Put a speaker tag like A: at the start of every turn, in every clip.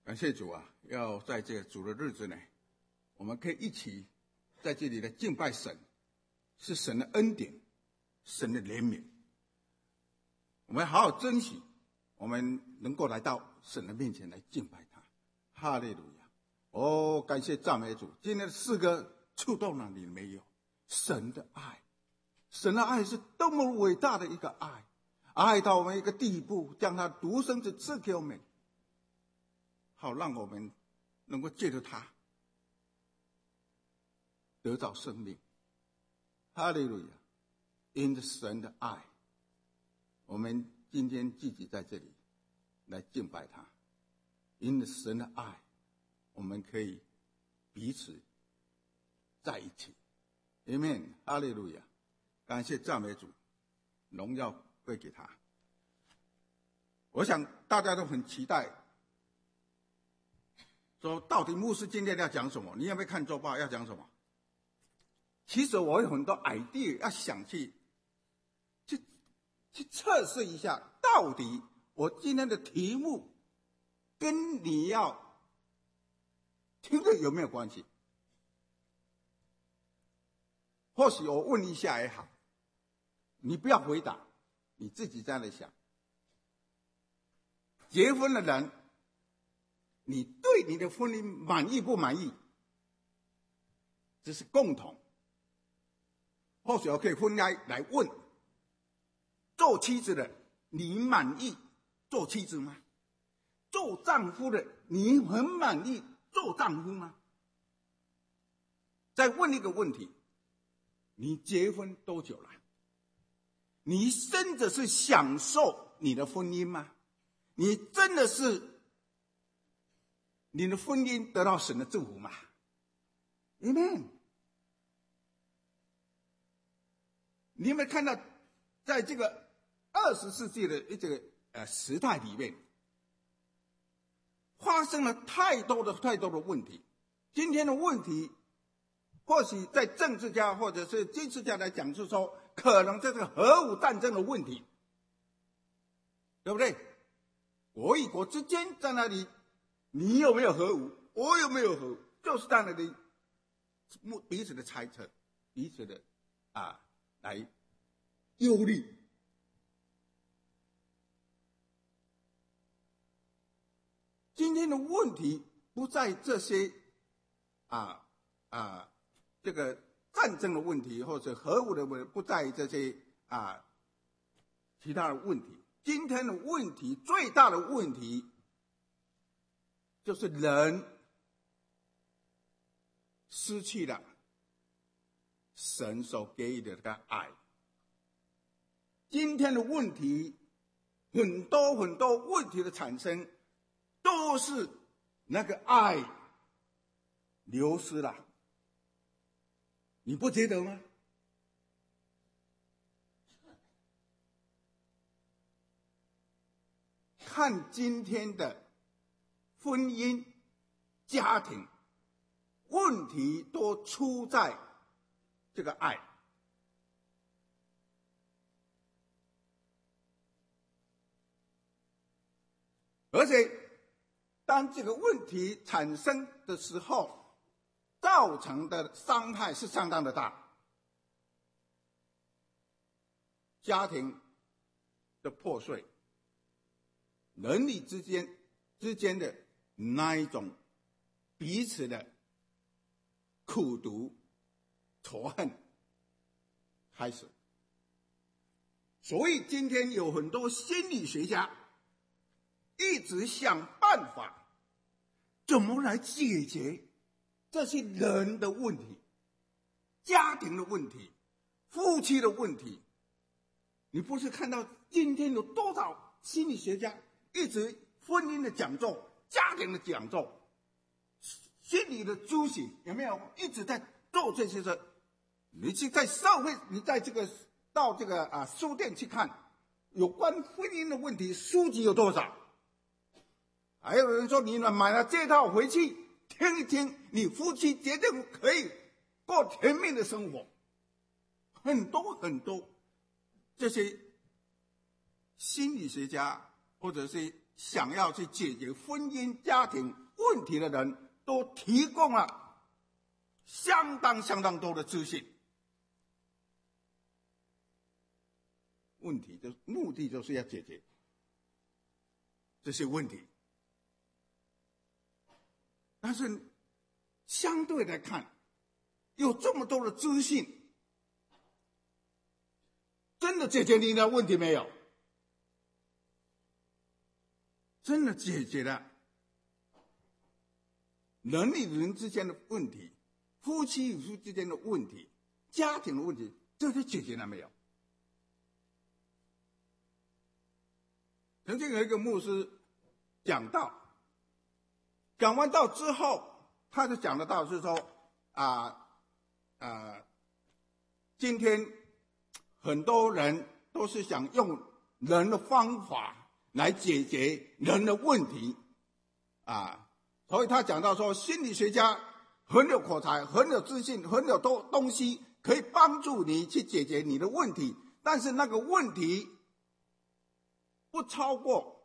A: 感谢主啊！要在这个主的日子呢，我们可以一起在这里来敬拜神，是神的恩典，神的怜悯。我们好好珍惜，我们能够来到神的面前来敬拜他。哈利路亚！哦，感谢赞美主！今天的诗歌触动了你没有？神的爱，神的爱是多么伟大的一个爱，爱到我们一个地步，将他独生子赐给我们。好，让我们能够借着他得到生命。哈利路亚！因着神的爱，我们今天聚集在这里来敬拜他。因着神的爱，我们可以彼此在一起。Amen！ 哈利路亚！感谢赞美主，荣耀归给他。我想大家都很期待。说到底牧师今天要讲什么？你有没有看周报？要讲什么？其实我有很多 idea 要想去测试一下，到底我今天的题目跟你要听的有没有关系？或许我问一下也好，你不要回答，你自己在那想。结婚的人，你对你的婚姻满意不满意？这是共同。或许我可以分开来问：做妻子的，你满意做妻子吗？做丈夫的，你很满意做丈夫吗？再问一个问题：你结婚多久了？你真的是享受你的婚姻吗？你真的是你的婚姻得到神的祝福吗 ？Amen。你有没有看到，在这个20世纪的这个时代里面，发生了太多的问题。今天的问题，或许在政治家或者是军事家来讲，是说可能这是核武战争的问题，对不对？国与国之间在那里。你有没有核武？我有没有核武？就是在那里彼此的猜测，彼此的来忧虑。今天的问题不在这些这个战争的问题，或者核武的问题，不在这些其他的问题。今天的问题最大的问题。就是人失去了神所给予的这个爱。今天的问题，很多问题的产生，都是那个爱流失了。你不觉得吗？看今天的婚姻、家庭问题都出在这个爱。而且，当这个问题产生的时候，造成的伤害是相当的大。家庭的破碎，人与之间的那一种彼此的苦毒、仇恨开始。所以今天有很多心理学家一直想办法，怎么来解决这些人的问题、家庭的问题、夫妻的问题。你不是看到今天有多少心理学家一直婚姻的讲座、家庭的讲座、心理的咨询，有没有一直在做这些事？你去在社会，你在这个到这个书店去看，有关婚姻的问题书籍有多少？还有人说你买了这套回去听一听，你夫妻绝对可以过甜蜜的生活。很多这些心理学家或者是想要去解决婚姻家庭问题的人，都提供了相当多的资讯。目的就是要解决这些问题。但是相对来看，有这么多的资讯，真的解决你的问题没有？真的解决了人与人之间的问题，夫妻与夫妻之间的问题，家庭的问题，这些解决了没有？曾经有一个牧师讲道，讲完道之后，他就讲的道是说今天很多人都是想用人的方法来解决人的问题所以他讲到说，心理学家很有口才，很有自信，很有多东西可以帮助你去解决你的问题，但是那个问题不超过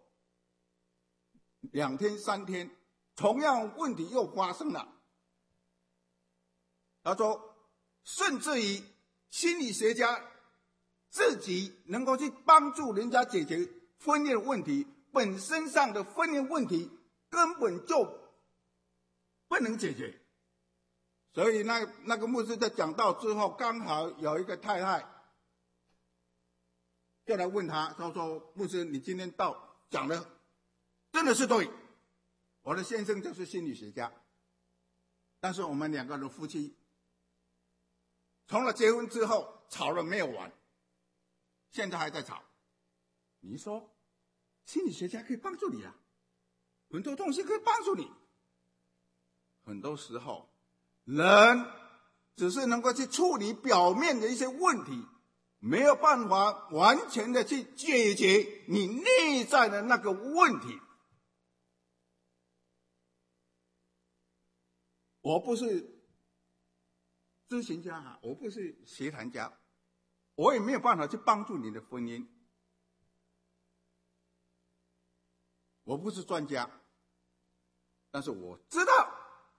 A: 2天3天，同样问题又发生了。他说，甚至于心理学家自己能够去帮助人家解决婚姻问题，本身上的婚姻问题根本就不能解决。所以那个牧师在讲道之后，刚好有一个太太就来问他，他说，牧师，你今天道讲的真的是对，我的先生就是心理学家，但是我们2个人夫妻从了结婚之后吵了没有完，现在还在吵。你说心理学家可以帮助你很多东西可以帮助你。很多时候人只是能够去处理表面的一些问题，没有办法完全的去解决你内在的那个问题。我不是咨询家我不是协谈家，我也没有办法去帮助你的婚姻，我不是专家，但是我知道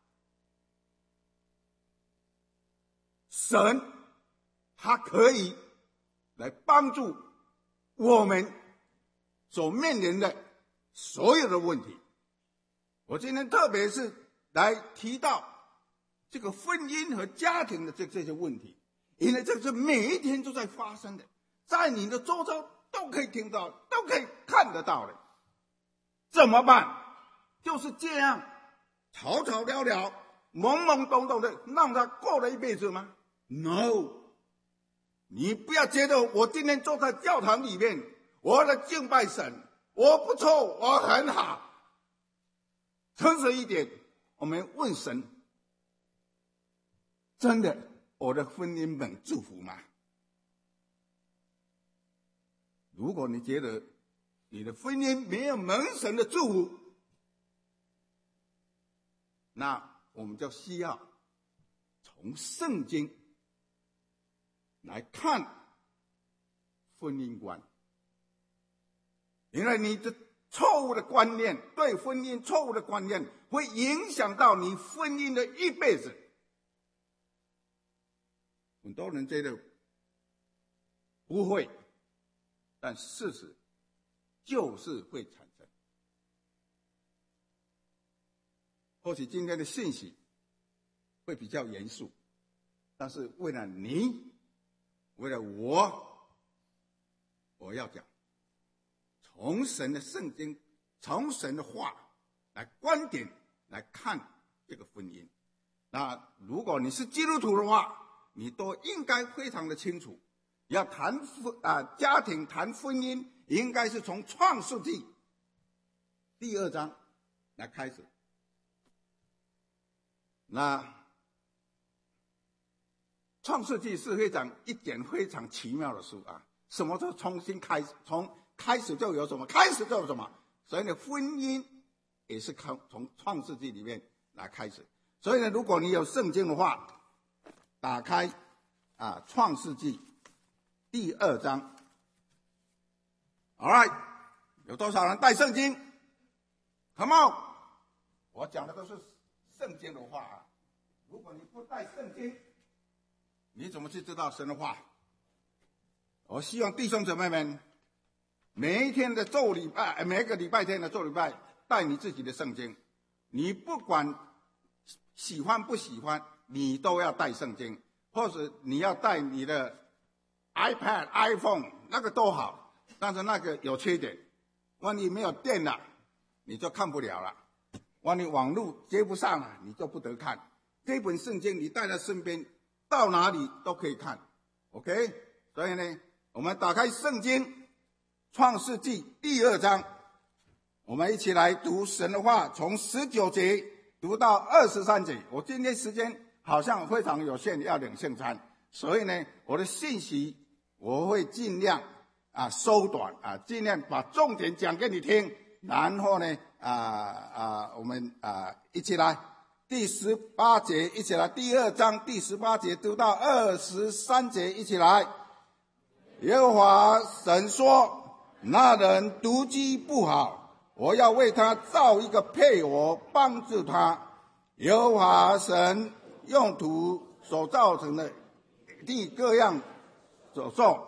A: 神他可以来帮助我们所面临的所有的问题。我今天特别是来提到这个婚姻和家庭的这些问题，因为这是每一天都在发生的，在你的周遭都可以听到，都可以看得到的。怎么办？就是这样吵吵聊聊，懵懵懂懂的让他过了一辈子吗？ No， 你不要觉得我今天坐在教堂里面，我来敬拜神，我不错，我很好。诚实一点，我们问神，真的我的婚姻蒙祝福吗？如果你觉得你的婚姻没有蒙神的祝福，那我们就需要从圣经来看婚姻观。因为你的错误的观念，对婚姻错误的观念，会影响到你婚姻的一辈子。很多人觉得不会，但事实就是会产生。或许今天的信息会比较严肃，但是为了你，为了我要讲，从神的圣经，从神的话来观点来看这个婚姻。那如果你是基督徒的话，你都应该非常的清楚，要谈家庭谈婚姻，应该是从创世纪第2章来开始。那创世纪是一件非常奇妙的书什么都重新开始，从开始就有什么，开始就有什么。所以呢，婚姻也是从创世纪里面来开始。所以呢，如果你有圣经的话，打开创世纪第2章。All right， 有多少人带圣经？ Come on， 我讲的都是圣经的话啊。如果你不带圣经，你怎么去知道神的话？我希望弟兄姊妹们，每一天的咒礼拜，每一个礼拜天的咒礼拜，带你自己的圣经。你不管喜欢不喜欢，你都要带圣经，或者你要带你的 iPad、iPhone， 那个都好，但是那个有缺点，万一没有电了，你就看不了了；万一网络接不上了，你就不得看。这本圣经你带在身边，到哪里都可以看 ，OK？ 所以呢，我们打开圣经创世纪第2章，我们一起来读神的话，从19节读到23节。我今天时间好像非常有限，要领圣餐，所以呢，我的信息我会尽量缩短尽量把重点讲给你听，然后呢我们一起来第18节，一起来第2章第18节读到23节，一起来。耶和华神说：那人独居不好，我要为他造一个配偶帮助他。耶和华神用土所造成的地各样走兽，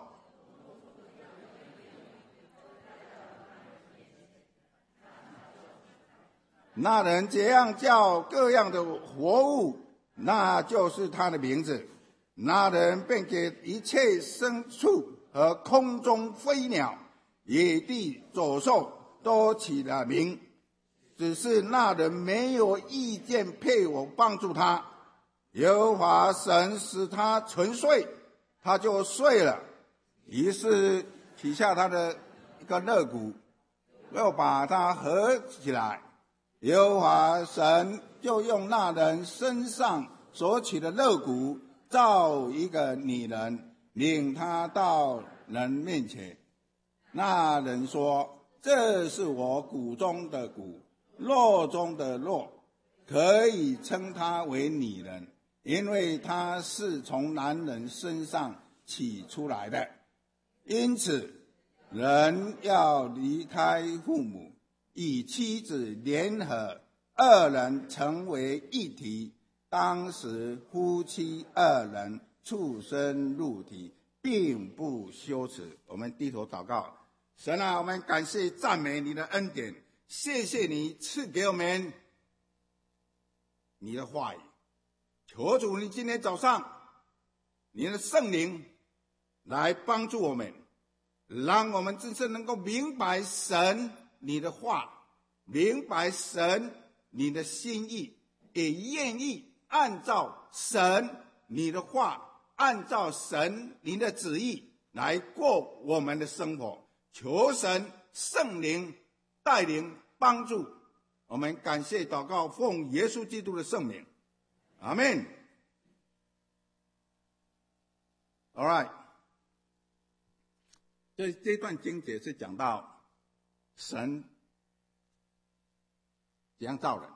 A: 那人这样叫各样的活物，那就是他的名字。那人便给一切牲畜和空中飞鸟、野地走兽都起了名，只是那人没有意见配偶帮助他。耶和华神使他沉睡，他就睡了，于是取下他的一个肋骨，又把它合起来。耶和华神就用那人身上所取的肋骨造一个女人，领他到人面前。那人说：这是我骨中的骨，肉中的肉，可以称她为女人，因为她是从男人身上取出来的。因此人要离开父母，与妻子联合，二人成为一体。当时夫妻二人出生入体，并不羞耻。我们低头祷告。神啊，我们感谢赞美你的恩典，谢谢你赐给我们你的话语。求主你今天早上你的圣灵来帮助我们，让我们真正能够明白神你的话，明白神你的心意，也愿意按照神你的话，按照神你的旨意来过我们的生活。求神圣灵带领帮助我们，感谢祷告，奉耶稣基督的圣名，阿们。 All right， 这段经节是讲到神怎样造人。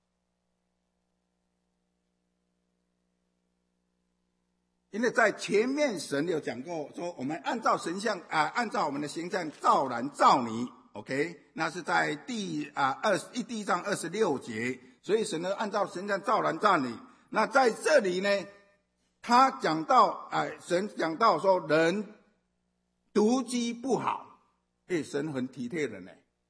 A: 因为在前面神有讲过，说我们按照神像按照我们的形象造男造女 ，OK， 那是在第一章26节，所以神呢按照神像造男造女。那在这里呢，他讲到神讲到说人独居不好，神很体贴人呢。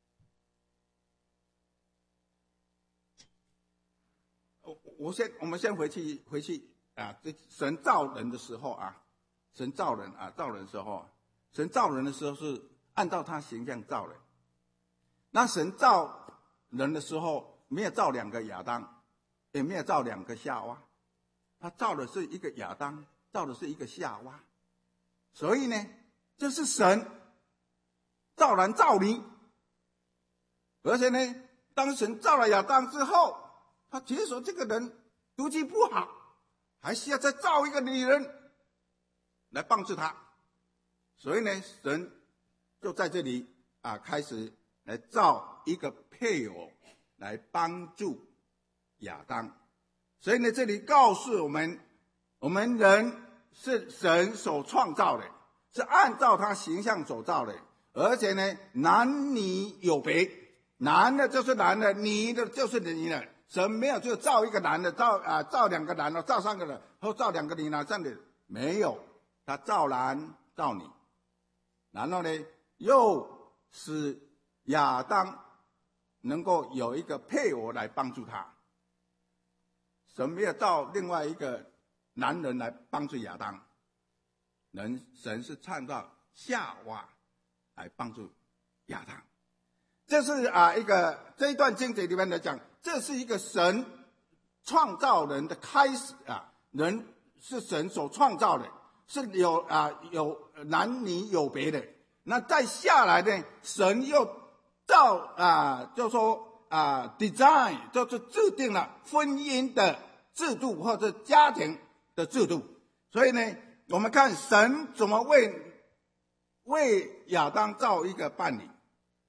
A: 我们先回去。神造人的时候神造人的时候，神造人的时候是按照他形象造人。那神造人的时候，没有造2个亚当，也没有造2个夏娃，他造的是一个亚当，造的是一个夏娃。所以呢，这是神造男造女。而且呢，当神造了亚当之后，他觉得说这个人独居不好，还需要再造一个女人来帮助他。所以呢，神就在这里开始来造一个配偶来帮助亚当。所以呢，这里告诉我们，我们人是神所创造的，是按照他形象所造的，而且呢，男女有别， 男的就是男的，女的就是女的。神没有就造一个男的，造两个男的，造三个人，或造两个女的，这样的没有。他造男造女，然后呢，又使亚当能够有一个配偶来帮助他。神没有造另外一个男人来帮助亚当，神是创造夏娃来帮助亚当。这是这一段经节里面来讲，这是一个神创造人的开始啊，人是神所创造的，是有男女有别的。那再下来呢，神又就说design， 就是制定了婚姻的制度或者家庭的制度。所以呢，我们看神怎么为亚当造一个伴侣。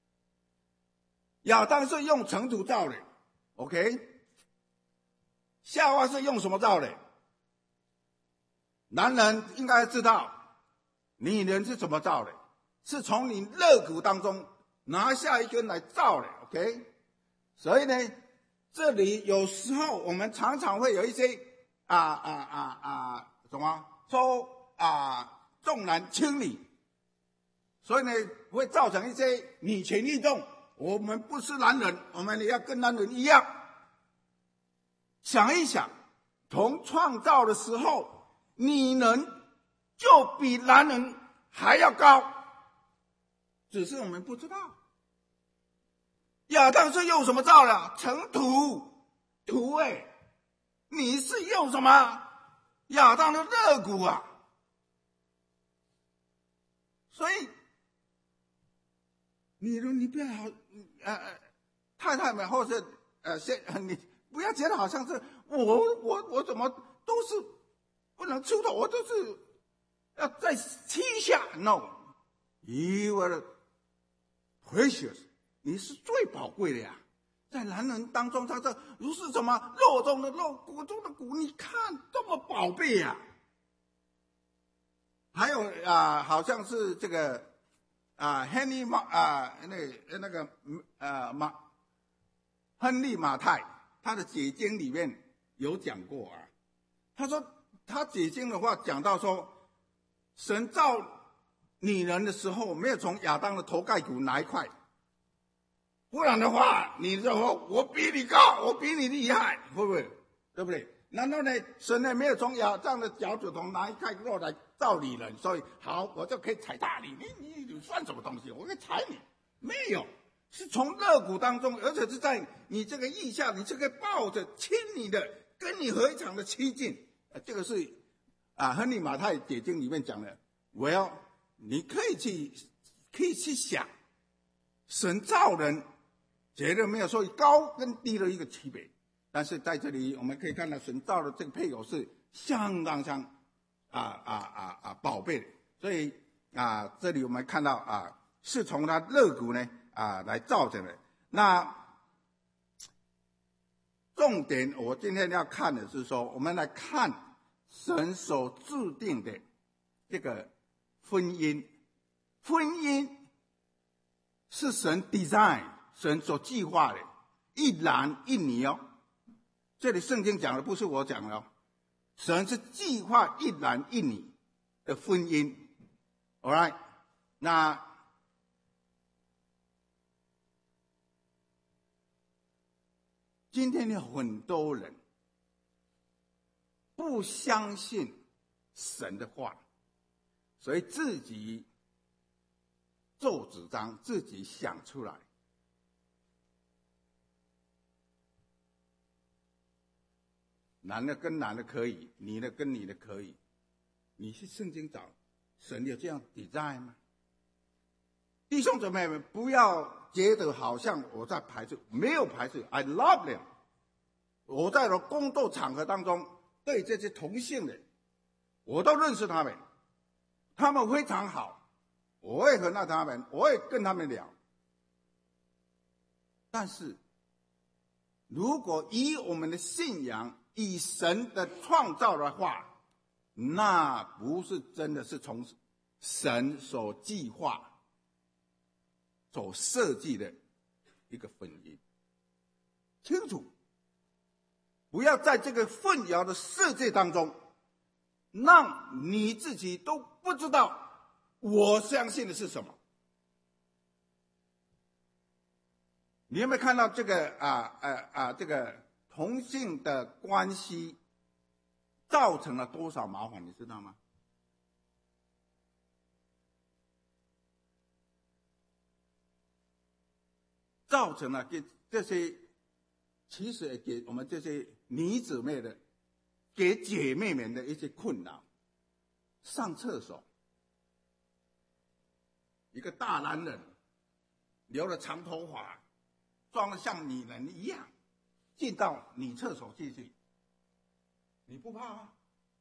A: 亚当是用尘土造的 ，OK？ 夏娃是用什么造的？男人应该知道，女人是怎么造的，是从你肋骨当中拿下一根来造的 ，OK？ 所以呢，这里有时候我们常常会有一些说重男轻女，所以呢会造成一些女权运动。我们不是男人，我们也要跟男人一样。想一想，从创造的时候，女人就比男人还要高，只是我们不知道。亚当是用什么造的？尘土，你是用什么？亚当的肋骨啊。所以你不要太太们或者你不要觉得好像是我怎么都是不能出头，我都是要在膝下。No， you are precious， 你是最宝贵的呀。在男人当中，他说如是什么肉中的肉，骨中的骨，你看这么宝贝呀。还有好像是这个亨利马太他的解经里面有讲过啊。他说他解经的话讲到说，神造女人的时候没有从亚当的头盖骨拿一块，不然的话你说我比你高，我比你厉害，会不会？对不对？然后呢，神呢没有从亚当的脚趾头拿一块肉来造女人，所以好我就可以踩大你，你算什么东西？我可以踩你？没有，是从肋骨当中，而且是在你这个腋下，你这个抱着亲你的，跟你非常的亲近。这个是亨利马太解经里面讲的。你可以去想，神造人绝对没有说高跟低的一个区别。但是在这里我们可以看到，神造的这个配偶是相当宝贝的。所以这里我们看到是从他肋骨呢来造成的。那重点我今天要看的是说，我们来看神所制定的这个婚姻。婚姻是神 design， 神所计划的，一男一女哦。这里圣经讲的不是我讲的哦，神是计划一男一女的婚姻。 Alright， 那今天有很多人不相信神的话，所以自己做主张，自己想出来。男的跟男的可以，女的跟女的可以。你去圣经找，神有这样 design 吗？弟兄姊妹们，不要觉得好像我在排斥，没有排斥 ，I love them。我在我工作场合当中，对这些同性的，我都认识他们，他们非常好，我会和他们，我会跟他们聊。但是，如果以我们的信仰，以神的创造的话，那不是真的是从神所计划、所设计的一个婚姻。清楚，不要在这个混淆的世界当中，让你自己都不知道我相信的是什么。你有没有看到这个这个同性的关系造成了多少麻烦，你知道吗？造成了给这些，其实也给我们这些女姊妹的，给姐妹们的一些困扰。上厕所，一个大男人留了长头发，装得像女人一样，进到女厕所进去，你不怕吗？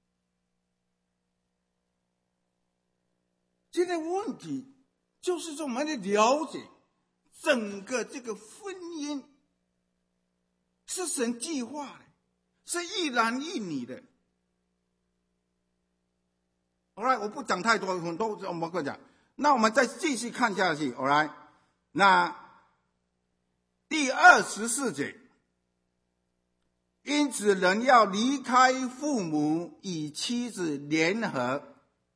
A: 现在问题就是说，我们得了解整个这个婚姻是神计划的，是一男一女的。Alright， 我不讲太多，很多我们讲。那我们再继续看下去。Alright， 那第24节，因此人要离开父母，与妻子联合。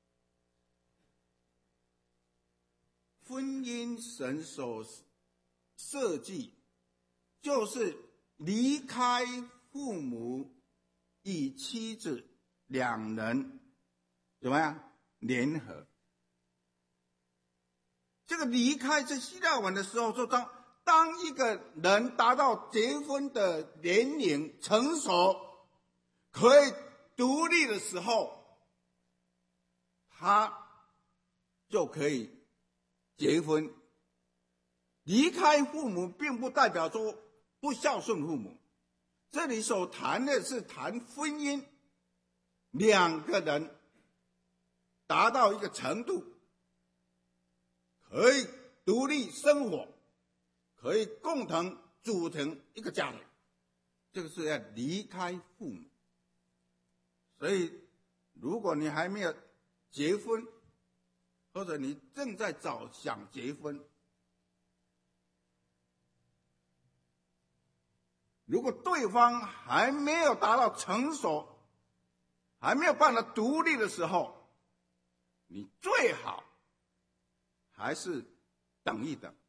A: 婚姻神所设计，就是离开父母，与妻子两人怎么样联合？这个离开在希腊文的时候，说当一个人达到结婚的年龄成熟，可以独立的时候，他就可以结婚。离开父母并不代表说不孝顺父母，这里所谈的是谈婚姻，两个人达到一个程度，可以独立生活，可以共同组成一个家庭，这个是要离开父母。所以如果你还没有结婚，或者你正在想结婚，如果对方还没有达到成熟，还没有办法独立的时候，你最好还是等一等，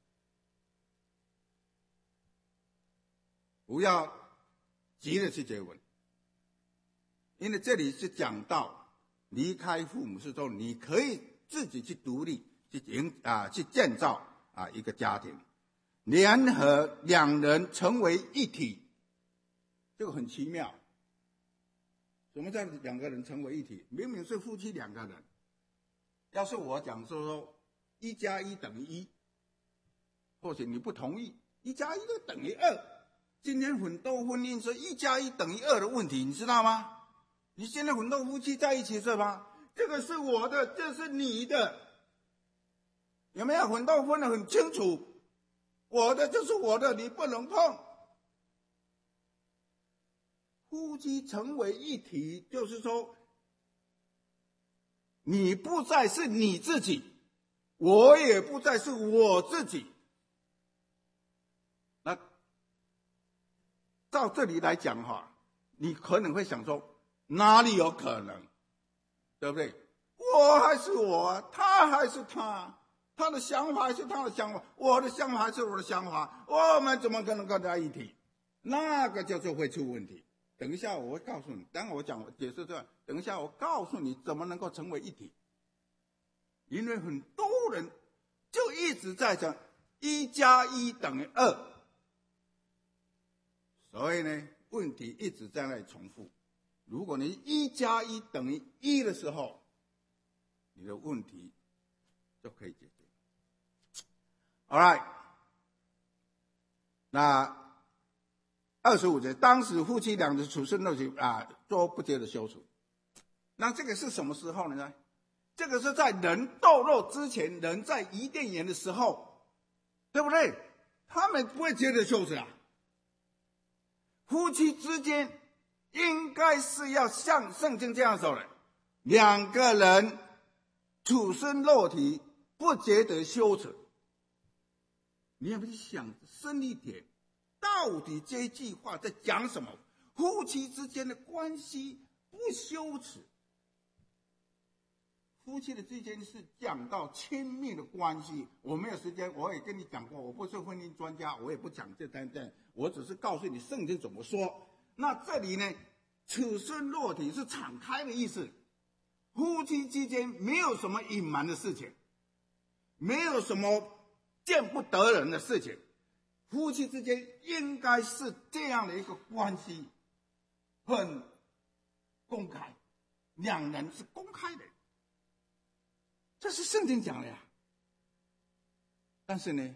A: 不要急着去结婚。因为这里是讲到离开父母，是说你可以自己去独立，去建造一个家庭，联合两人成为一体。这个很奇妙，什么叫两个人成为一体？明明是夫妻两个人，要是我讲说1加1等于1，或许你不同意，1加1就等于2。今天很多婚姻是1加1等于2的问题，你知道吗？你现在很多夫妻在一起是吧？这个是我的，这是你的，有没有？很多分得很清楚，我的就是我的，你不能碰。夫妻成为一体，就是说你不再是你自己，我也不再是我自己。那照这里来讲哈，你可能会想说，哪里有可能，对不对？我还是我，他还是他，他的想法还是他的想法，我的想法还是我的想法，我们怎么可能跟在一起？那个就是会出问题。等一下我会告诉你，当我解释这个，等一下我告诉你怎么能够成为一体。因为很多人就一直在讲1加1等于2，所以呢，问题一直在那里重复。如果你1加1等于1的时候，你的问题就可以解决。All right， 那25节，当时夫妻俩的处事肉体都不觉得羞耻。那这个是什么时候呢？这个是在人堕落之前，人在伊甸园的时候，对不对？他们不会觉得羞耻啊。夫妻之间应该是要像圣经这样说的，两个人处身肉体不觉得羞耻。 你要不去想深一点，到底这句话在讲什么？夫妻之间的关系不羞耻，夫妻的之间是讲到亲密的关系。我没有时间，我也跟你讲过，我不是婚姻专家，我也不讲这等等，我只是告诉你圣经怎么说。那这里呢，此生肉体是敞开的意思，夫妻之间没有什么隐瞒的事情，没有什么见不得人的事情，夫妻之间应该是这样的一个关系，很公开，两人是公开的，这是圣经讲的呀。但是呢，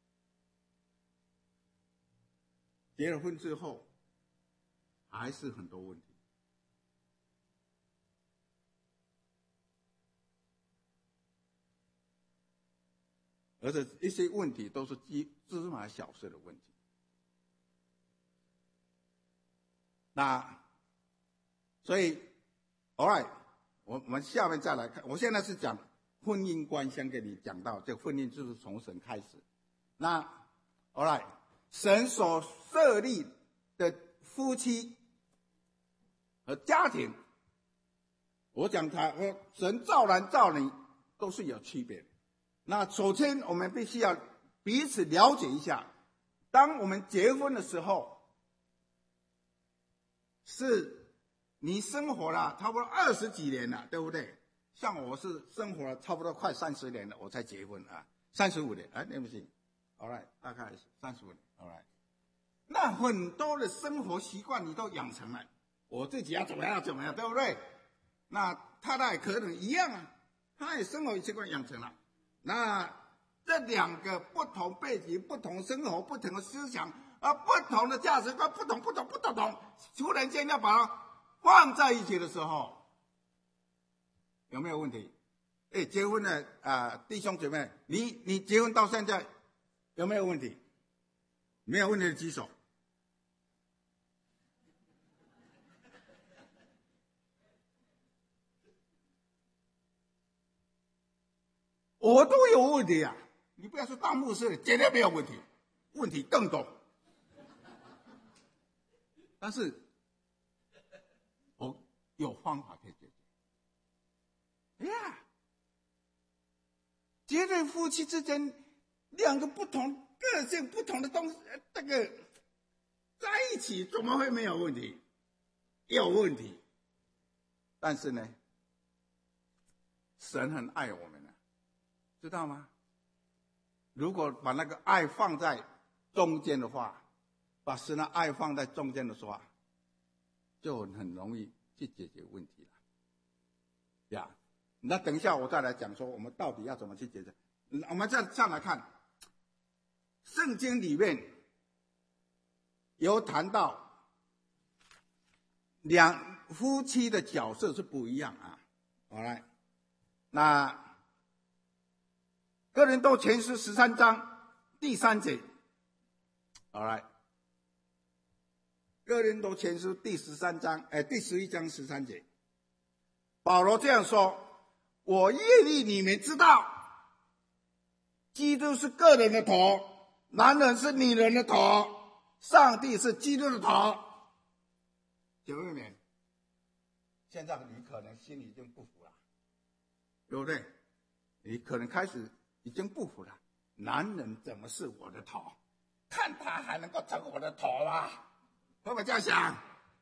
A: 结了婚之后还是很多问题。而且一些问题都是芝麻小事的问题。那所以 all right， 我们下面再来看，我现在是讲婚姻观，先给你讲到这婚姻就是从神开始。那 all right， 神所设立的夫妻和家庭，我讲神造男造女都是有区别的。那首先我们必须要彼此了解一下，当我们结婚的时候，是你生活了差不多20几年了，对不对？像我是生活了差不多快30年了，我才结婚啊，35年，对不起 ，all right， 大概35年 ，all right。那很多的生活习惯你都养成了，我自己要怎么样，对不对？那太太可能一样啊，她也生活习惯养成了。那这两个不同背景、不同生活、不同的思想，不同的价值观，不同，突然间要把它放在一起的时候，有没有问题？结婚的弟兄姐妹，你结婚到现在有没有问题？没有问题的举手。我都有问题啊！你不要说当牧师了，绝对没有问题，问题更多。但是，我有方法可以解决。结对夫妻之间两个不同个性、不同的东西，这个在一起怎么会没有问题？有问题。但是呢，神很爱我们。知道吗？如果把那个爱放在中间的话，把神的爱放在中间的话，就很容易去解决问题了。呀，那等一下我再来讲说我们到底要怎么去解决。我们再来看，圣经里面有谈到夫妻的角色是不一样啊。好来，那哥林多前书13章第3节，好来，哥林多前书第11章13节，保罗这样说：我愿意你们知道，基督是个人的头，男人是女人的头，上帝是基督的头。姐妹们，现在你可能心里已经不服了，对不对？你可能开始已经不服了，男人怎么是我的头？看他还能够成我的头吗？会不会这样想？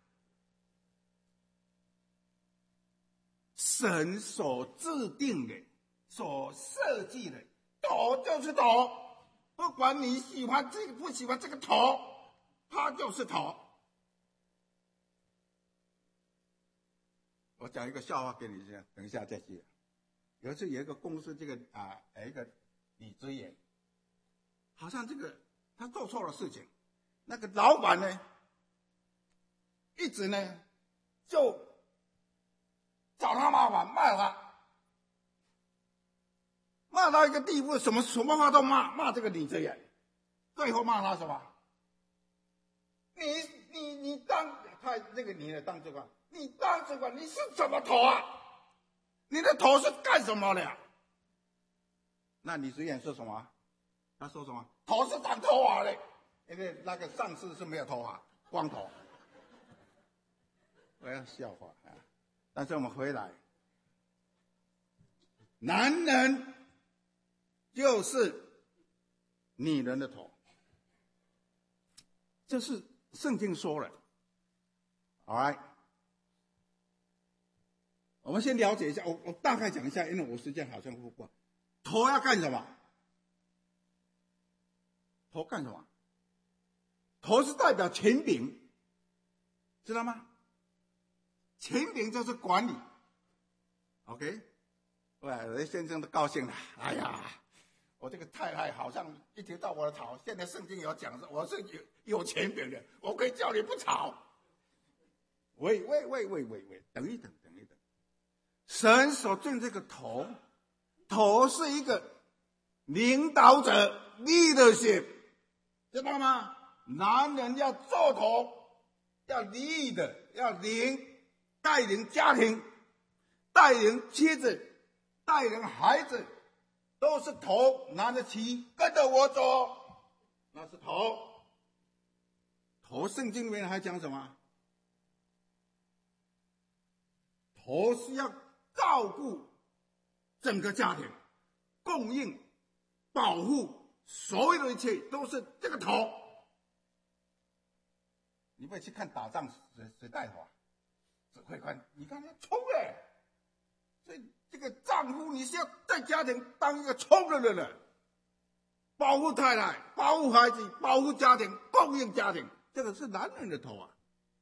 A: 神所制定的、所设计的，头就是头，不管你喜欢这个不喜欢这个头，它就是头。我讲一个笑话给你听，等一下再接。有一次有一个公司，有一个女职员，好像他做错了事情，那个老板呢，一直呢就找他麻烦，骂到一个地步，什么话都骂这个女职员，最后骂他什么？你当他那个女的当主管，你当主管你是什么头啊？你的头是干什么的呀？那女职员说什么？ 他说什么？头是长头发的，因为那个上司是没有头发，光头。我要笑话啊！但是我们回来，男人就是女人的头，这是圣经说了。All right， 我们先了解一下，我大概讲一下，因为我时间好像不够。头要干什么？头干什么？头是代表权柄，知道吗？权柄就是管理。OK， 哇，雷先生都高兴了。哎呀，我这个太太好像一听到我的吵，现在圣经有讲，我是有权柄的，我可以叫你不吵。喂，等一等。神所定这个头是一个领导者 leadership， 知道吗？男人要做头，要 lead， 要带领家庭，带领妻子，带领孩子，都是头，拿着旗跟着我走，那是头。头圣经里面还讲什么？头是要照顾整个家庭，供应、保护，所有的一切都是这个头。你不要去看打仗谁带头啊？指挥官，你看他冲哎！所以这个丈夫你是要在家庭当一个冲的人，保护太太，保护孩子，保护家庭，供应家庭，这个是男人的头啊。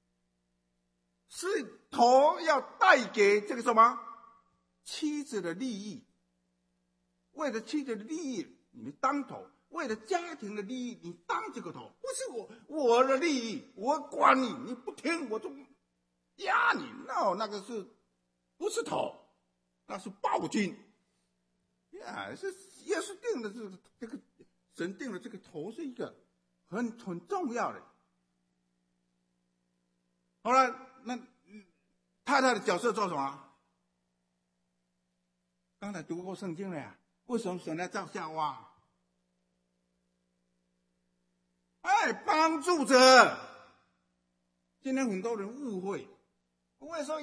A: 是头要带给这个什么妻子的利益，为了妻子的利益你当头，为了家庭的利益你当这个头，不是我的利益我管你，你不听我就压你，那个是不是头？那是暴君呀！是耶稣定的这个神定的这个头是一个很重要的。好了。那太太的角色做什么？刚才读过圣经了呀。为什么神来造夏娃？帮助者。今天很多人误会说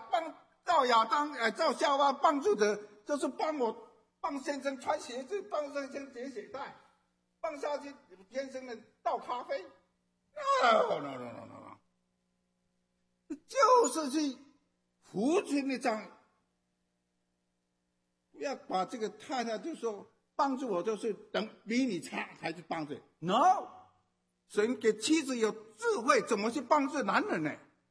A: 造夏娃帮助者，就是帮先生穿鞋子，帮先生解血带，帮下去先生的倒咖啡。No，就是去扶持那张，不要把这个太太就说帮助我就是等比你差才去帮助。No， 神给妻子有智慧，怎么去帮助男人呢？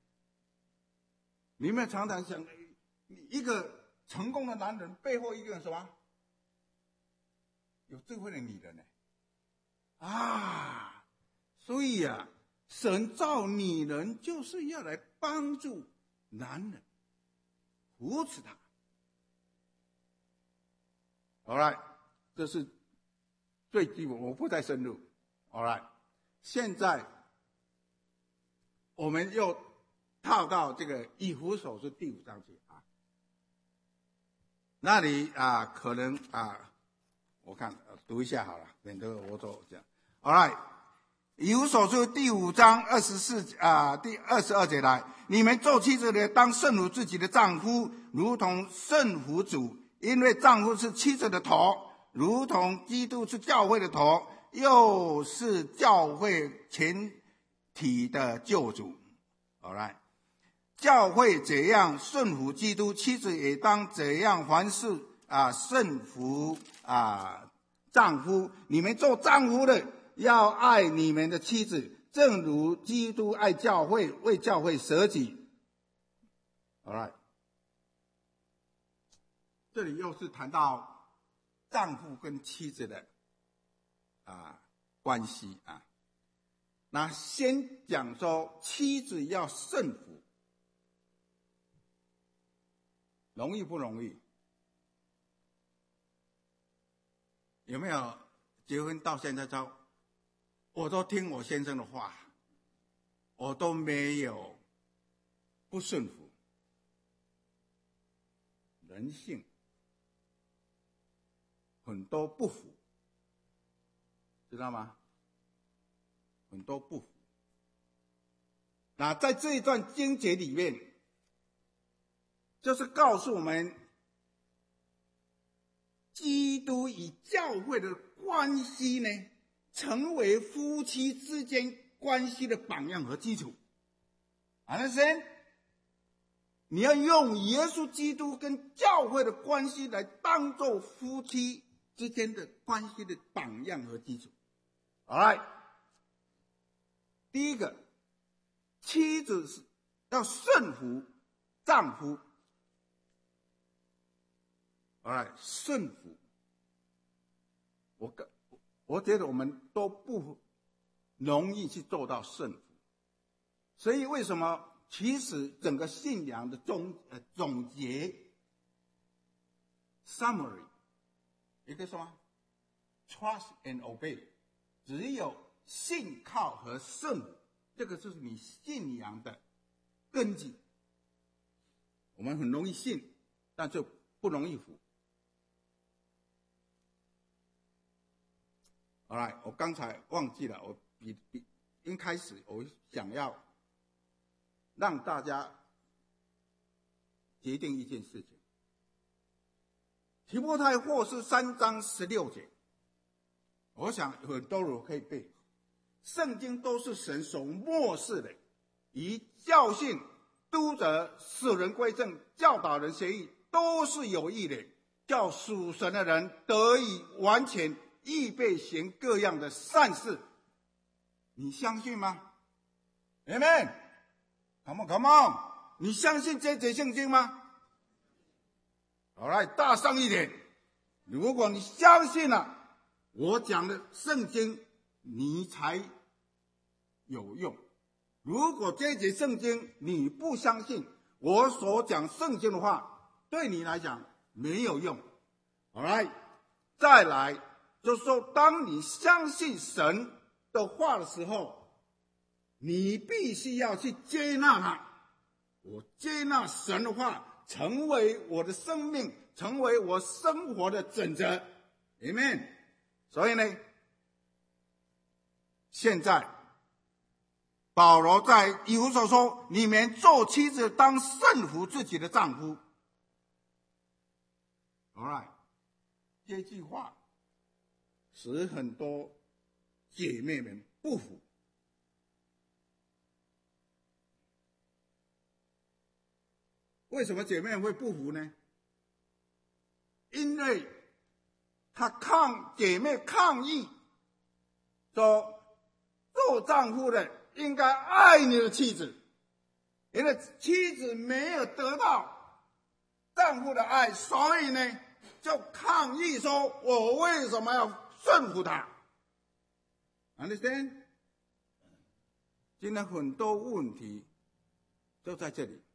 A: 你们常常想，一个成功的男人背后一个什么？有智慧的女人呢？所以神造女人就是要来帮助男人，扶持他。All right， 这是最基本，我不再深入。All right， 现在我们又套到这个以弗所书第5章去那里可能我看读一下好了，免得我都讲。All right。以弗所书第5章第22节来，你们做妻子的当顺服自己的丈夫，如同顺服主，因为丈夫是妻子的头，如同基督是教会的头，又是教会全体的救主。All right， 教会怎样顺服基督，妻子也当怎样凡事顺服丈夫。你们做丈夫的要爱你们的妻子，正如基督爱教会，为教会舍己。All right， 这里又是谈到丈夫跟妻子的关系那先讲说妻子要顺服，容易不容易？有没有结婚到现在我都听我先生的话，我都没有不顺服。人性很多不服， 知道吗？很多不服。那在这一段经节里面，就是告诉我们，基督与教会的关系呢，成为夫妻之间关系的榜样和基础。Understand？ 你要用耶稣基督跟教会的关系来当做夫妻之间的关系的榜样和基础。All right， 第一个，妻子是要顺服丈夫。All right， 顺服。我觉得我们都不容易去做到顺服，所以为什么？其实整个信仰的总结 summary 一个什么 trust and obey， 只有信靠和顺服，这个就是你信仰的根基。我们很容易信，但就不容易服。好了，我刚才忘记了，我一开始我想要让大家决定一件事情。提摩太后书3章16节，我想很多人可以背。圣经都是神所默示的，以教训、督责、使人归正、教导人学义，都是有益的，叫属神的人得以完全，预备行各样的善事。你相信吗？ Amen。Come on, come on！ 你相信这节圣经吗？好来，大声一点！如果你相信了我讲的圣经，你才有用。如果这节圣经你不相信我所讲圣经的话，对你来讲没有用。好来，再来就是说，当你相信神的话的时候，你必须要去接纳它。我接纳神的话，成为我的生命，成为我生活的准则。Amen。所以呢，现在保罗在以弗所说，你们做妻子当顺服自己的丈夫。All right， 这句话使很多姐妹们不服。为什么姐妹会不服呢？因为姐妹抗议说，做丈夫的应该爱你的妻子，因为妻子没有得到丈夫的爱，所以呢就抗议说，我为什么要顺服他 ？Understand？ 今天很多问题都在这里。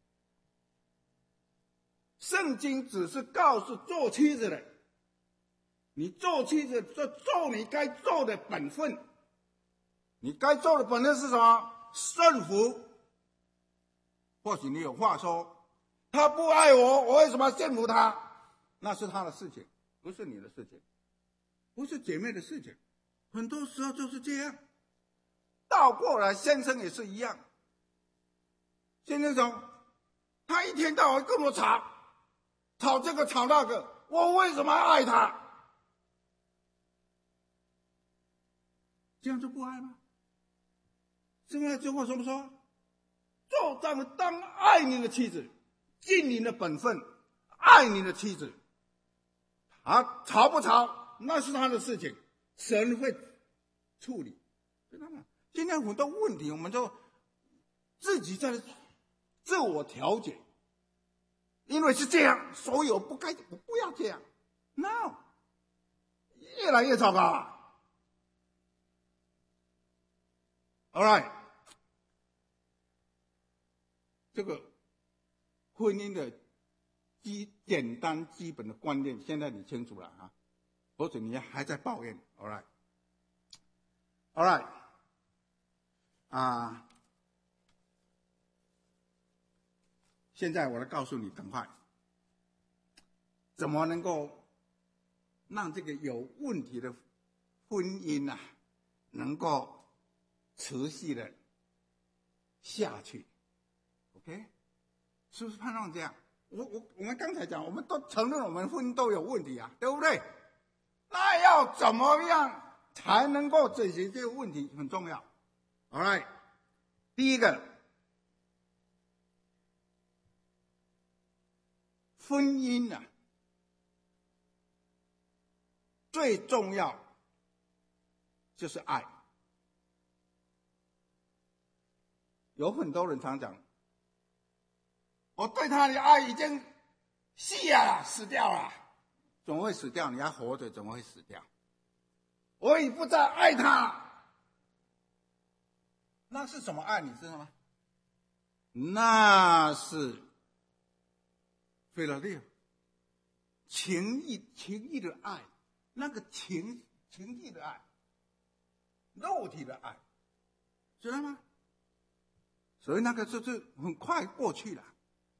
A: 圣经只是告诉做妻子的，你做妻子就做你该做的本分。你该做的本分是什么？顺服。或许你有话说，他不爱我，我为什么要顺服他？那是他的事情，不是你的事情，不是姐妹的事情。很多时候就是这样。倒过来，先生也是一样。先生说，他一天到晚跟我吵这个吵那个，我为什么要爱他？这样就不爱吗？圣经经过怎么说？做丈夫当爱你的妻子，尽你的本分，爱你的妻子。吵不吵那是他的事情，神会处理，知道吗？今天很多问题我们就自己在自我调节。因为是这样，所以我不要这样。No， 越来越糟糕了。All right， 这个婚姻的简单基本的观念，现在你清楚了啊，或者你还在抱怨。All right， 现在我来告诉你，赶快怎么能够让这个有问题的婚姻能够持续的下去。OK， 是不是盼望这样？我们刚才讲，我们都承认我们婚姻都有问题啊，对不对？那要怎么样才能够解决这个问题很重要。All right， 第一个，婚姻啊，最重要就是爱。有很多人常讲，我对他的爱已经死掉了，怎么会死掉？你还活着，怎么会死掉？我已不再爱他，那是什么爱？你知道吗？那是菲勒利情义的爱，那个情义的爱，肉体的爱，知道吗？所以那个就是很快过去了。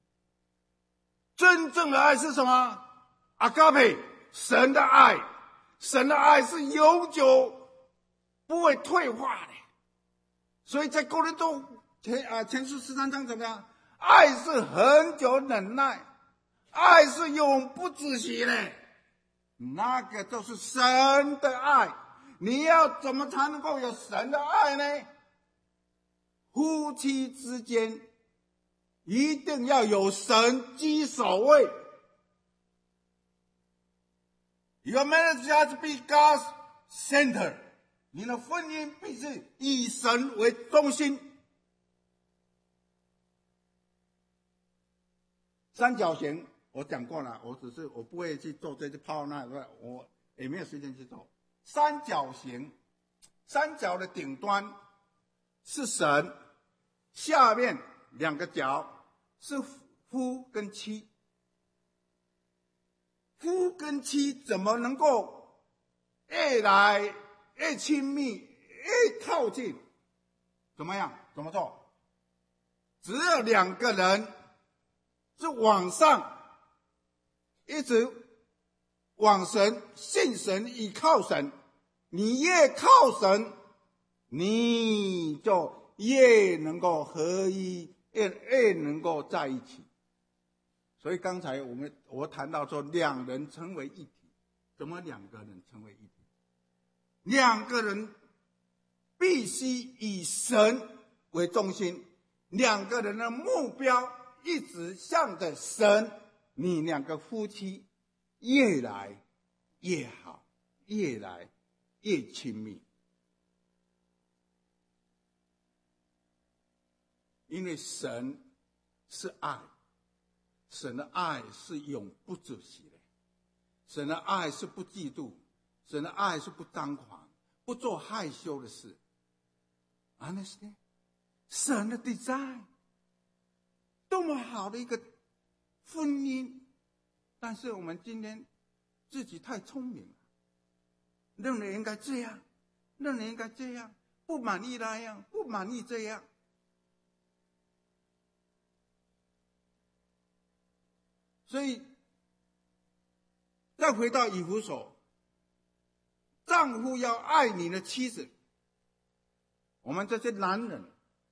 A: 真正的爱是什么？阿嘎培，神的爱，神的爱是永久不会退化的。所以在哥林多前书13章怎么样？爱是恒久忍耐，爱是永不止息的。那个就是神的爱。你要怎么才能够有神的爱呢？夫妻之间一定要有神居首位。Your marriage has to be God's center。你的婚姻必须以神为中心。三角形我讲过了，我不会去做这些泡那，我也没有时间去做。三角形，三角的顶端是神，下面两个角是夫跟妻。夫跟妻怎么能够越来越亲密、越靠近？怎么样？怎么做？只有两个人是往上，一直往神、信神、倚靠神。你越靠神，你就越能够合一，越能够在一起。所以刚才我谈到说，两人成为一体。怎么两个人成为一体？两个人必须以神为中心，两个人的目标一直向着神，你两个夫妻越来越好，越来越亲密。因为神是爱，神的爱是永不止息的，神的爱是不嫉妒，神的爱是不张狂，不做害羞的事。Understand？ 神的 design 多么好的一个婚姻，但是我们今天自己太聪明了，认为应该这样，认为应该这样，不满意那样，不满意这样。所以再回到以弗所，丈夫要爱你的妻子。我们这些男人，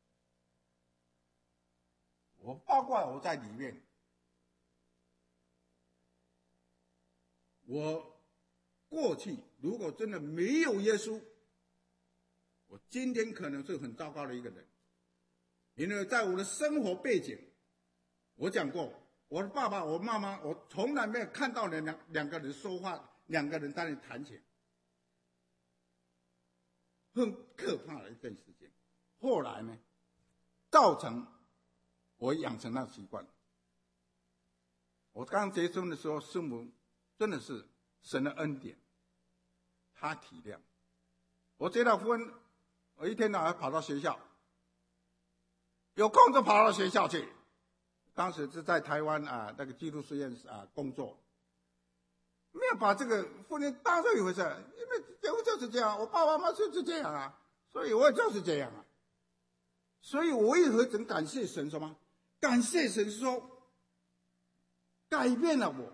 A: 包括我在里面，我过去如果真的没有耶稣，我今天可能是很糟糕的一个人。因为在我的生活背景，我讲过，我的爸爸我妈妈，我从来没有看到两个人说话，两个人在那里谈钱，很可怕的一件事情。后来呢，造成我养成那习惯。我刚结婚的时候，师母真的是神的恩典，他体谅我。结了婚，我一天到晚跑到学校，有空就跑到学校去。当时是在台湾那个基督实验室工作，没有把这个婚姻当作一回事，因为结婚就是这样，我爸爸妈妈就是这样啊，所以我也就是这样啊。所以我也很感谢神，什么？感谢神说改变了我，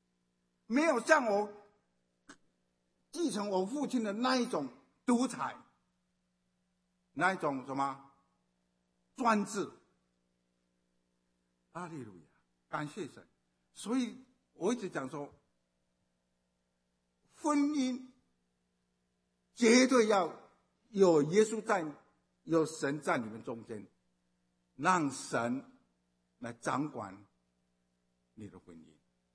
A: 没有像我继承我父亲的那一种独裁， 那一种什么专制。哈利路亚，感谢神。所以我一直讲说，婚姻绝对要有耶稣在，有神在你们中间，让神来掌管你的婚姻，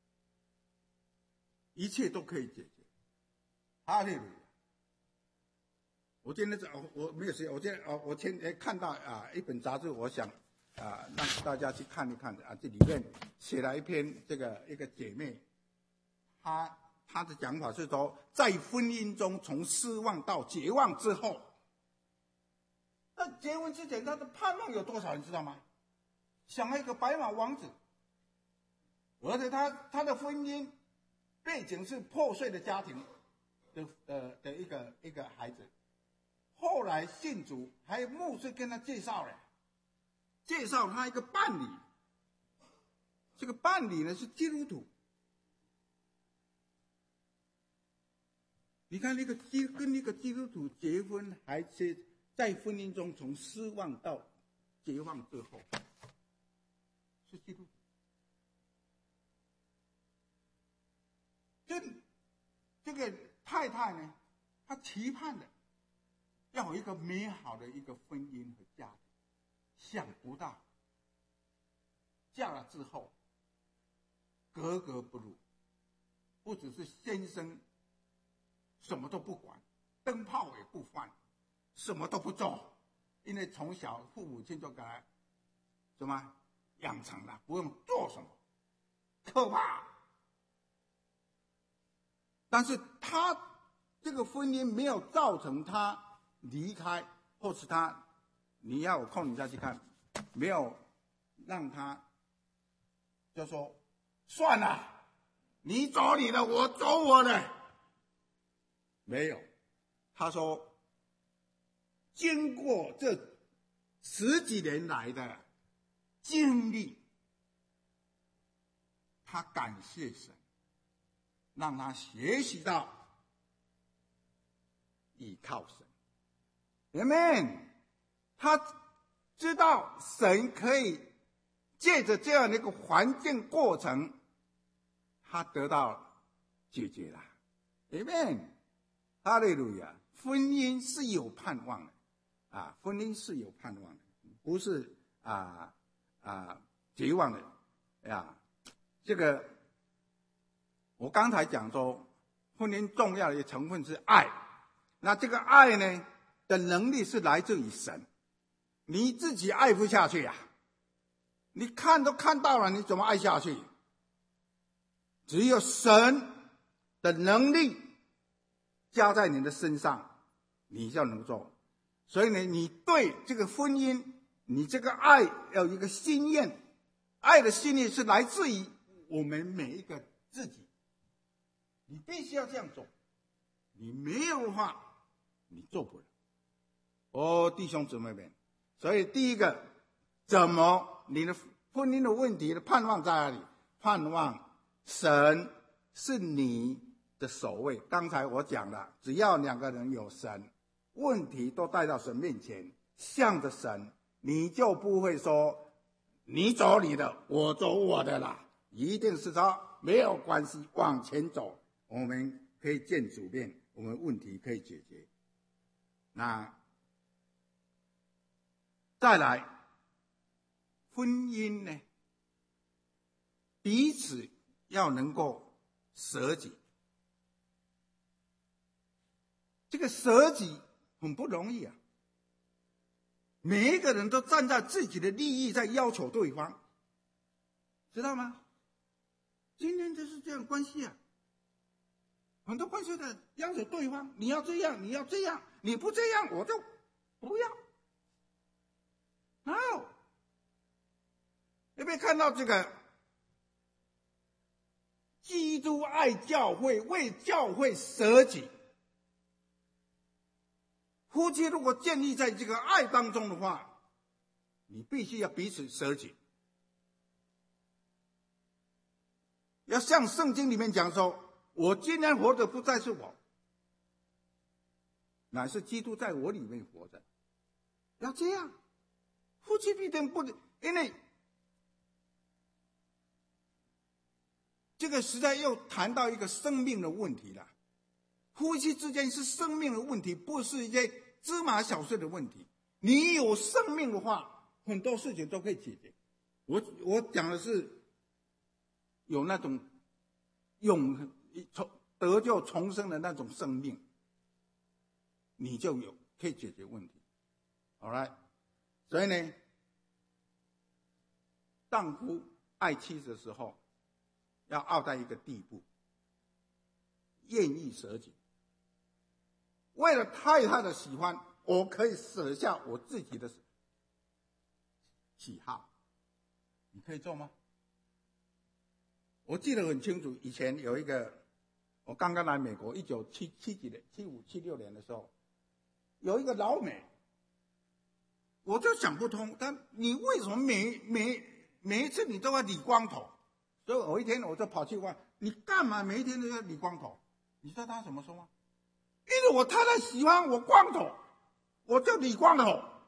A: 一切都可以解决。哈利路亚！我今天我没有时间，我今天看到一本杂志，我想让大家去看一看这里面写了一篇一个姐妹，她的讲法是说，在婚姻中从失望到绝望之后，那结婚之前她的盼望有多少，你知道吗？想要一个白马王子，而且她的婚姻背景是破碎的家庭的一个孩子，后来信主，还有牧师跟她介绍他一个伴侣，这个伴侣呢是基督徒。你看那个跟那个基督徒结婚，还是在婚姻中从失望到绝望之后，是基督徒。这个太太呢，她期盼的要有一个美好的一个婚姻和家庭，想不到嫁了之后格格不入，不只是先生什么都不管，灯泡也不换，什么都不做，因为从小父母亲就给他什么养成了，不用做什么，可怕。但是他这个婚姻没有造成他离开，或是你要有空你再去看，没有让他就说算了，你走你的，我走我的，没有。他说经过这10几年来的经历，他感谢神，让他学习到依靠神。Amen。他知道神可以借着这样的一个环境过程，他得到解决了。Amen。哈利路亚！婚姻是有盼望的婚姻是有盼望的，不是绝望的这个我刚才讲说，婚姻重要的一个成分是爱。那这个爱呢的能力是来自于神，你自己爱不下去你看都看到了，你怎么爱下去？只有神的能力加在你的身上，你就能做。所以呢，你对这个婚姻，你这个爱要有一个心愿，爱的心意是来自于我们每一个自己，你必须要这样做，你没有的话，你做不了。弟兄姊妹们，所以第一个，怎么你的婚姻的问题的盼望在哪里？盼望神是你的首位。刚才我讲了，只要2个人有神，问题都带到神面前，向着神，你就不会说你走你的，我走我的啦。一定是说没有关系，往前走，我们可以见主面，我们问题可以解决。那再来，婚姻呢，彼此要能够舍己。这个舍己很不容易每一个人都站在自己的利益在要求对方，知道吗？今天就是这样关系很多关系的要求对方，你要这样，你要这样，你不这样我就不要。有没有看到这个基督爱教会，为教会舍己？夫妻如果建立在这个爱当中的话，你必须要彼此舍己，要像圣经里面讲说，我今天活着不再是我，乃是基督在我里面活着。 要这样，夫妻必定不能，因为这个实在又谈到一个生命的问题了。夫妻之间是生命的问题，不是一些芝麻小事的问题。你有生命的话，很多事情都可以解决。我讲的是有那种得救重生的那种生命，你就可以解决问题。好了，所以呢，丈夫爱妻子的时候，要爱到一个地步，愿意舍己。为了太太的喜欢，我可以舍下我自己的喜好。你可以做吗？我记得很清楚，以前有一个，我刚刚来美国，1975、76年的时候，有一个老美，我就想不通，你为什么每一次你都要理光头？所以有一天我就跑去问，你干嘛每一天都要理光头？你知道他怎么说吗？因为我太太喜欢我光头，我就理光头。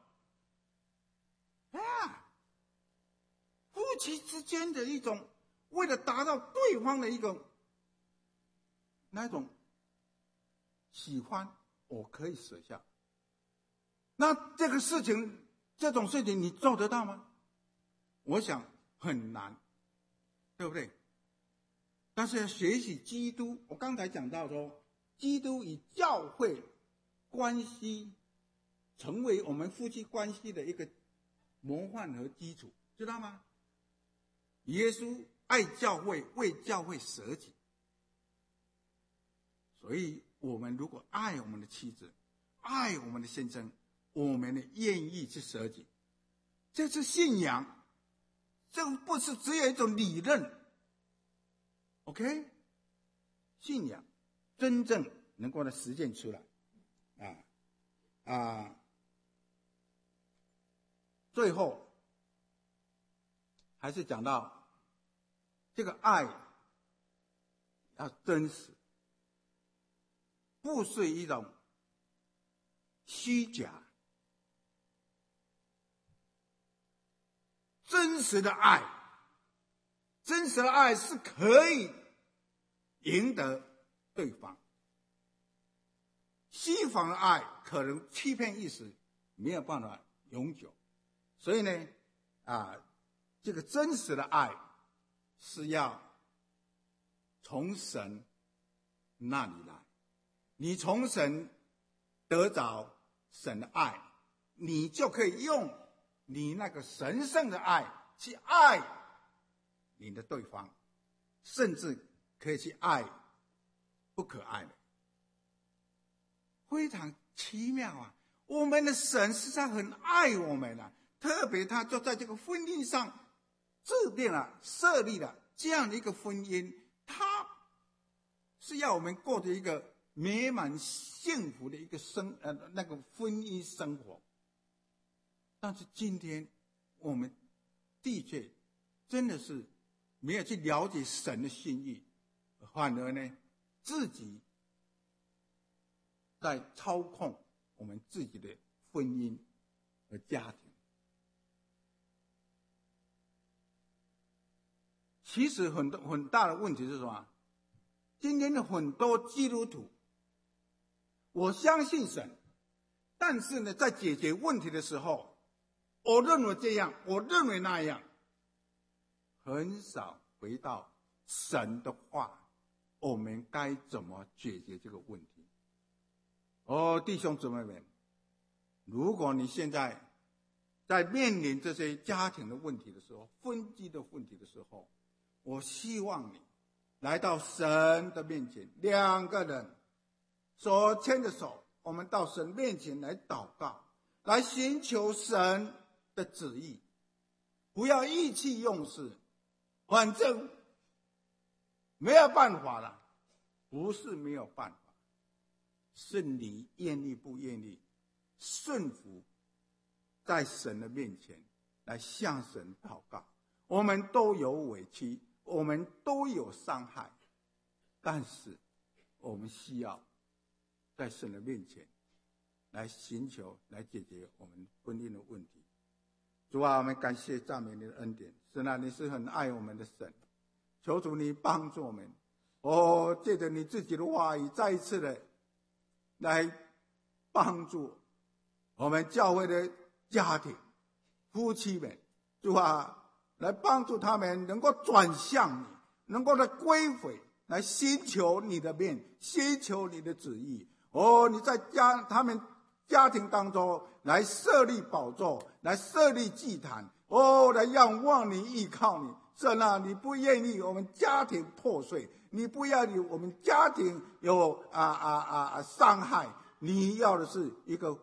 A: 夫妻之间的一种，为了达到对方的一个那种喜欢，我可以舍下。那这种事情你做得到吗？我想很难，对不对？但是要学习基督，我刚才讲到说，基督与教会关系成为我们夫妻关系的一个模范和基础，知道吗？耶稣爱教会，为教会舍己。所以我们如果爱我们的妻子，爱我们的先生，我们呢愿意去舍己，这是信仰，这不是只有一种理论。OK， 信仰真正能够实践出来。最后还是讲到这个爱要真实，不是一种虚假。真实的爱是可以赢得对方。虚谎的爱可能欺骗一时，没有办法永久。所以呢，这个真实的爱是要从神那里来。你从神得着神的爱，你就可以用你那个神圣的爱去爱你的对方，甚至可以去爱不可爱的。非常奇妙啊！我们的神实际上很爱我们啊，特别他就在这个婚姻上设立了这样的一个婚姻，他是要我们过着一个美满幸福的一个那个婚姻生活。但是今天我们的确真的是没有去了解神的心意，反而呢自己在操控我们自己的婚姻和家庭。其实很大的问题是什么？今天的很多基督徒，我相信神，但是呢，在解决问题的时候，我认为这样，我认为那样，很少回到神的话，我们该怎么解决这个问题？弟兄姊妹们，如果你现在在面临这些家庭的问题的时候，分居的问题的时候，我希望你来到神的面前，两个人手牵着手，我们到神面前来祷告，来寻求神的旨意，不要意气用事，反正没有办法了。不是没有办法，是你愿意不愿意顺服在神的面前来向神祷告。我们都有委屈，我们都有伤害，但是我们需要在神的面前来寻求，来解决我们婚姻的问题。主啊，我们感谢赞美你的恩典。神啊，你是很爱我们的神，求主你帮助我们。借着你自己的话语，再一次的来帮助我们教会的家庭、夫妻们。主啊，来帮助他们能够转向你，能够来归回，来寻求你的面，寻求你的旨意。你在他们家庭当中来设立宝座，来设立祭坛，来仰望你，依靠你。神啊，你不愿意我们家庭破碎，你不要我们家庭有伤害，你要的是一个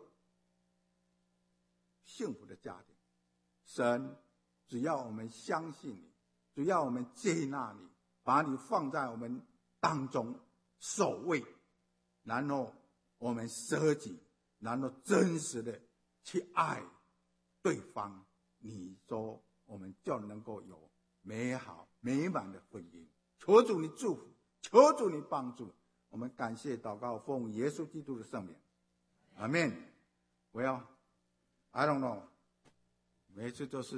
A: 幸福的家庭。神，只要我们相信你，只要我们接纳你，把你放在我们当中首位，然后我们舍己，然后真实的去爱对方，你说我们就能够有美好美满的婚姻。求主你祝福，求主你帮助。我们感谢祷告，奉耶稣基督的圣名，阿们。I don't know，每次都是